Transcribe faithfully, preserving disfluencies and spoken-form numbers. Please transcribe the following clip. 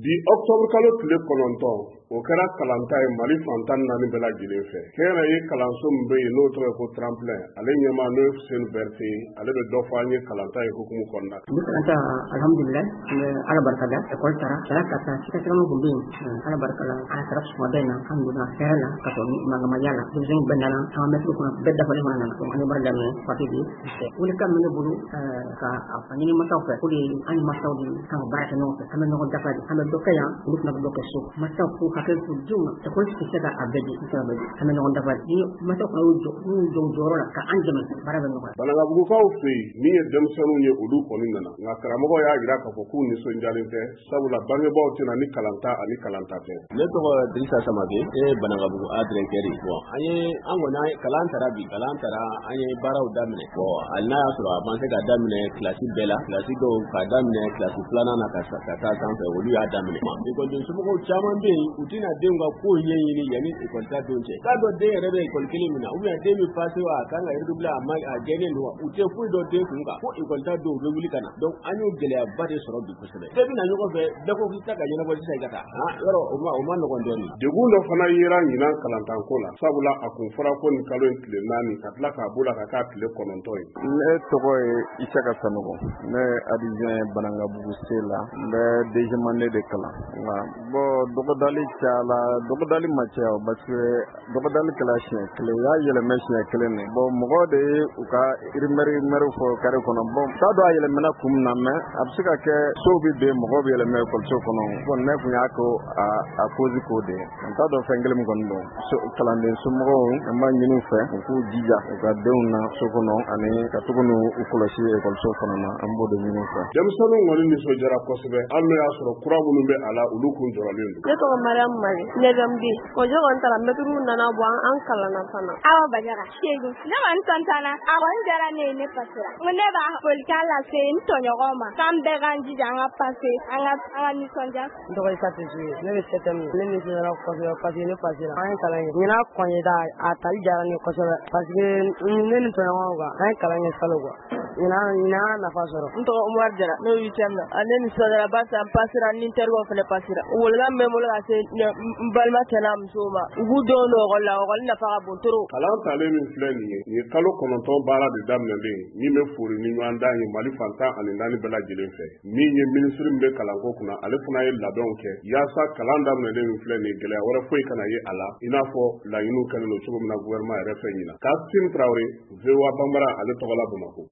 Bi octobre kalo tile kɔnɔntɔn o kɛra kalanta ye Mali fantan naani bɛɛ lajɛlen fɛ. Kɛra ye kalanso min bɛ yen n'o tɔgɔ ye ko tremplin ale ɲɛmaa n'o ye Fuseni Berete ale bɛ dɔ fɔ an ye kalanta ye hukumu kɔnɔna. Ni kalanta alhamdulillah ala barkada école tara sara ka taa sika sira mun bɛ ala barkala ala sara suma bɛɛ na alhamdulillah sara la ka to magama yala duzin bɛndana an bɛ ko bɛɛ dafa ne mana ko an bar da ne fati bi wuli kam ne bulu ka afani masaw fɛ ko an masaw di kan baraka no an bɛ ɲɔgɔn dafa an bɛ dɔ kɛ yan olu fana bɛ dɔ kɛ so masaw ko hakɛ to juma école se ka abedi ka bɛ an bɛ ɲɔgɔn dafa ni masaw ko jɔ jɔ jɔrɔ la ka an jama bara bɛ ɲɔgɔn Balagabugukaw fɛ yen min ye denmisɛnninw ye olu kɔni nana nka karamɔgɔ y'a jira k'a fɔ k'u nisɔndiyalen tɛ sabula bangebaaw tɛna ni kalanta ani kalanta tɛ. Ne tɔgɔ Dirisa Samake e ye Balagabugu A directeur ye. Bon an ye an kɔni an ye kalan tara bi kalan tara an ye baaraw daminɛ. Bon hali n'a y'a sɔrɔ a man se ka daminɛ kilasi bɛɛ la kilasi dɔw ka daminɛ kilasi filanan na ka ka taa sanfɛ olu y'a daminɛ. Ekɔliden somɔgɔw caman bɛ yen u tɛna denw ka ko ɲɛɲini yanni ekɔli ta don cɛ. K'a dɔn den yɛrɛ bɛ ekɔli kelen min na ou bien den min passé wa a kan ka redoubler a ma a jɛlen don wa u tɛ foyi dɔn den kun kan ko ekɔli ta don u bɛ wuli ka na. Donc an y'o gɛlɛyaba de sɔrɔ bi kosɛbɛ. Bɛɛ bɛna ɲɔgɔn fɛ bɛɛ ko k'i ta ka ɲɛnabɔ sisan i ka taa. Ah yɔrɔ o ma o ma nɔgɔn dɔɔnin. Degun dɔ fana yera ɲinan kalantanko la sabula a kun fɔra ko nin kalo in tile naani ka tila k'a bolo ka k'a tile kɔnɔntɔn ye. Ne tɔgɔ ye Isaka Sanogo ne ye adjoint Banangabugu C la n bɛ deuxième année de kalan nka bon dɔgɔdali cayala dɔgɔdali ma caya parce que dɔgɔdali kɛla siɲɛ kelen u y'a yɛlɛmɛ siɲɛ kelen de bon mɔgɔw de ye u ka irimɛri mɛriw fɔ kare kɔnɔ bon t'a dɔn a yɛlɛmɛna kun min na mais a bɛ se ka kɛ sow bɛ ben mɔgɔw bɛ yɛlɛmɛ ekɔliso kɔnɔ bon ne kun y'a ko a a cause k'o de ye n t'a dɔn fɛn kelen min kɔni don kalanden somɔgɔw an b'a ɲini u fɛ u k'u jija u ka denw na so kɔnɔ ani ka tugu n'u kɔlɔsi ekɔliso fana na an b'o de ɲini u fɛ. Denmisɛnninw kɔni nisɔndiyara kosɛbɛ hali n'o y'a sɔrɔ kura minnu bɛ a la olu kun jɔrɔlen don. Ne tɔgɔ Mariam Mari ne bɛ n bi o jɔ kɔni taara mɛtiriw nana bɔ an kalanna fana. Awa Bajara Seydou ne kɔni tɔntana a kɔni diyara ne ye ne pasera n ko ne b'a folikan lase n tɔɲɔgɔnw ma k'an bɛɛ k'an jija an ka pase an ka an ka nisɔndiya. N tɔgɔ Isa Tɛsu ne bɛ septième ne nisɔndiyara kosɛbɛ parce que ne pasera an ye kalan kɛ ɲinan kɔɲɛda a tali diyara ne kosɛbɛ parce que ne ni tɔɲɔgɔnw kan an ye kalan kɛ salo quoi ɲinan ɲinan an nafa sɔrɔ. N tɔgɔ Umar Jara ne ye huitième la ne nisɔndiyara barisa n pasera ni n terikɛw fana pasera wolikan bɛ n bolo ka se n balima cɛ n'a musow ma u k'u denw don ekɔli la ekɔli nafa ka bon trop. Kalan talen min filɛ nin ye nin ye kalo kɔnɔntɔn baara de daminɛlen min bɛ fori ni ɲɔgɔn dan ye Mali fantan ani naani bɛɛ lajɛlen fɛ min ye minisiri min bɛ kalanko kunna ale fana ye labɛnw kɛ yaasa kalan daminɛlen min filɛ nin ye gɛlɛya wɛrɛ foyi kana ye a la i n'a fɔ laɲiniw kɛlen don cogo min na gouvernement yɛrɛ fɛ ɲina. Kassim Traoré V O A Bambara ale tɔgɔ la Bamakɔ.